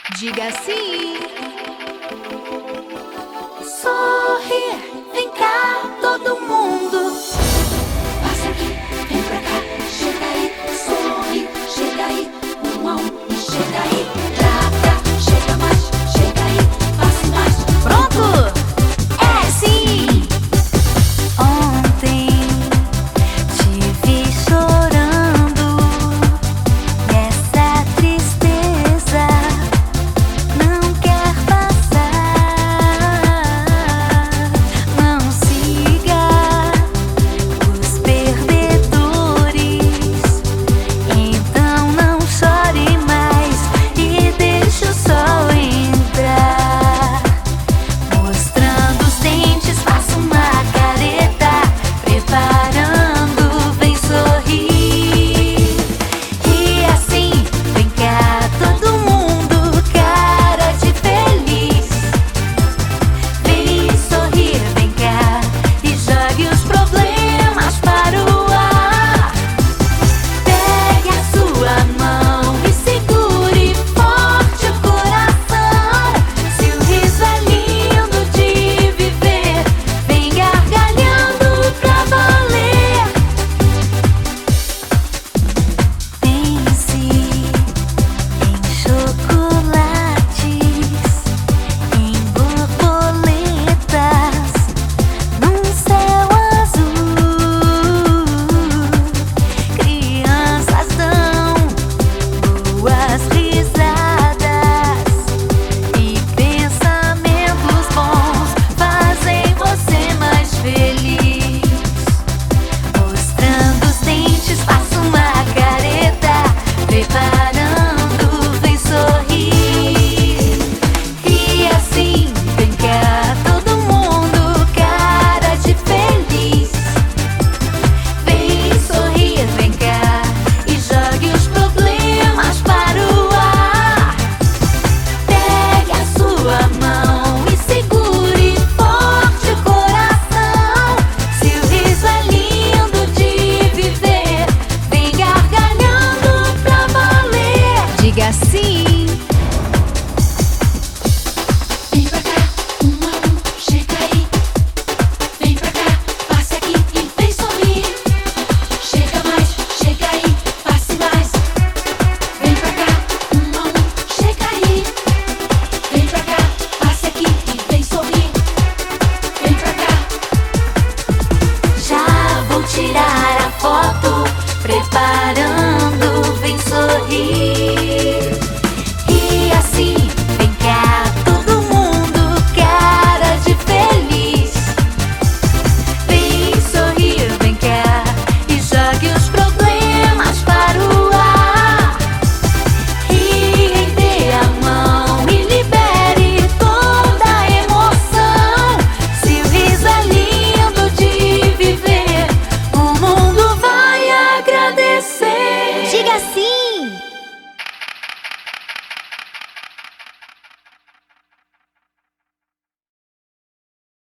Diga sim. Sorrir, vem cá, todo mundo. Passa aqui, vem pra cá, chega aí. Sorri, chega aí, um a um e chega aí. Pra cá, chega mais, chega aí, passe mais. Pronto? É sim! Ontem te vi chorando e essa tristeza não quer passar. Não siga os perdedores, então não chore mais e deixa o sol entrar. Mostrando os dentes, faça uma careta, preparando, vem sorrir. E assim, vem cá todo mundo, cara de feliz. Vem sorrir, vem cá e jogue os problemas para o ar. Pegue a sua mão e segure forte o coração. Se o riso é lindo de viver, vem gargalhando pra valer. Pense em chocolates, em borboletas, num céu azul. Crianças dão boas risadas e pensamentos bons fazem você mais feliz. Mostrando os dentes, faça uma careta, preparando, vem sorrir. E assim, vem cá todo mundo, cara de feliz. Vem sorrir, vem cá e jogue os problemas para o ar. Pegue a sua mão e segure forte o coração. Se o riso é lindo de viver, vem gargalhando pra valer. Diga sim.